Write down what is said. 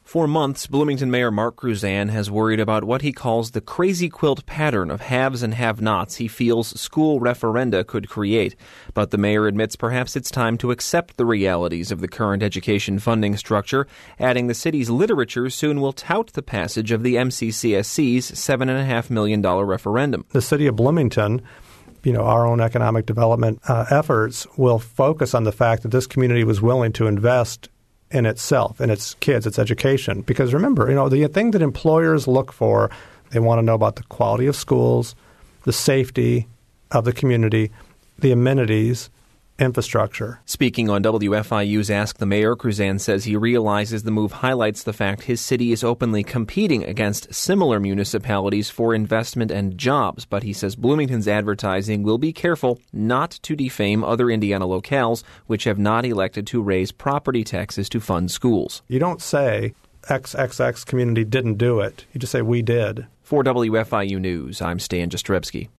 For months, Bloomington Mayor Mark Kruzan has worried about what he calls the crazy quilt pattern of haves and have-nots he feels school referenda could create. But the mayor admits perhaps it's time to accept the realities of the current education funding structure, adding the city's literature soon will tout the passage of the MCCSC's $7.5 million referendum. The city of Bloomington, our own economic development efforts will focus on the fact that this community was willing to invest in itself, in its kids, its education. Because remember, the thing that employers look for, they want to know about the quality of schools, the safety of the community, the amenities, infrastructure. Speaking on WFIU's Ask the Mayor, Kruzan says he realizes the move highlights the fact his city is openly competing against similar municipalities for investment and jobs, but he says Bloomington's advertising will be careful not to defame other Indiana locales which have not elected to raise property taxes to fund schools. You don't say XXX community didn't do it. You just say we did. For WFIU News, I'm Stan Jastrzebski.